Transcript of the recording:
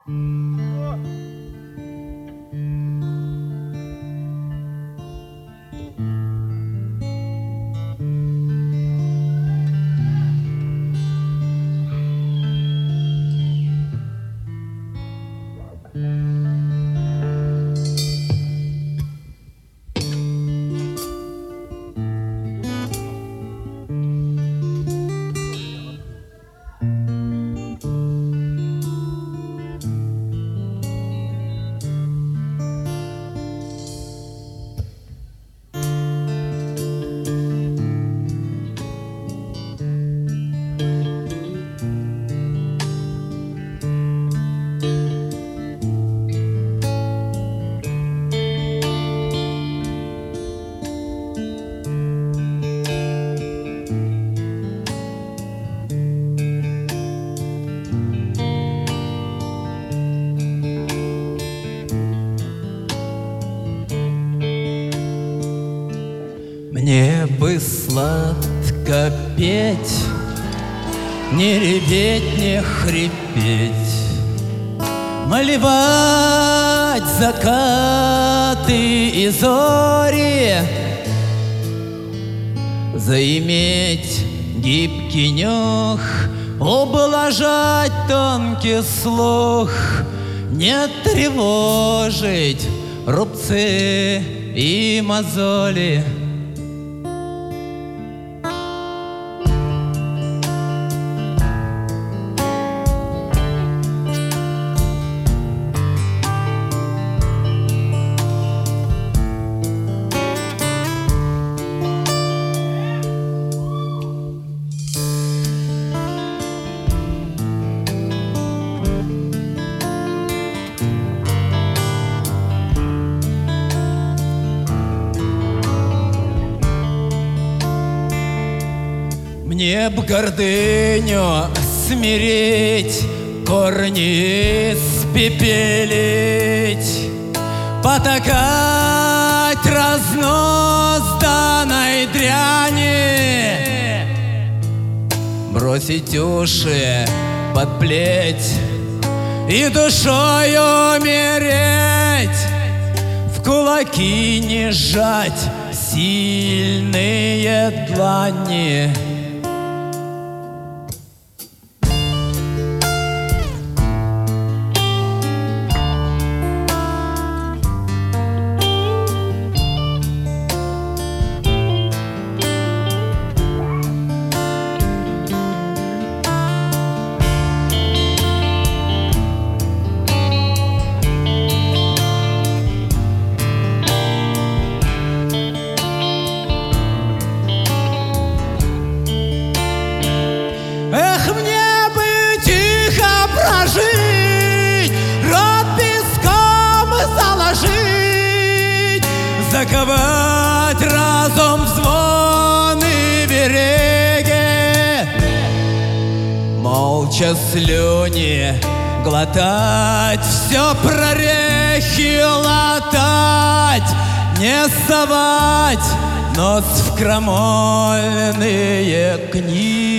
Мне бы сладко петь, не реветь, не хрипеть, малевать закаты и зори, заиметь гибкий нюх, ублажать тонкий слух, не тревожить рубцы и мозоли. Мне б гордыню смирить, корни испепелить, потакать разнузданной дряни, бросить уши под плеть и душою умереть, в кулаки не сжать сильные длани. Эх, мне бы тихо прожить, рот песком заложить, заковать разум в звоны береги, молча слюни глотать, все прорехи латать, не совать нос в крамольные книги.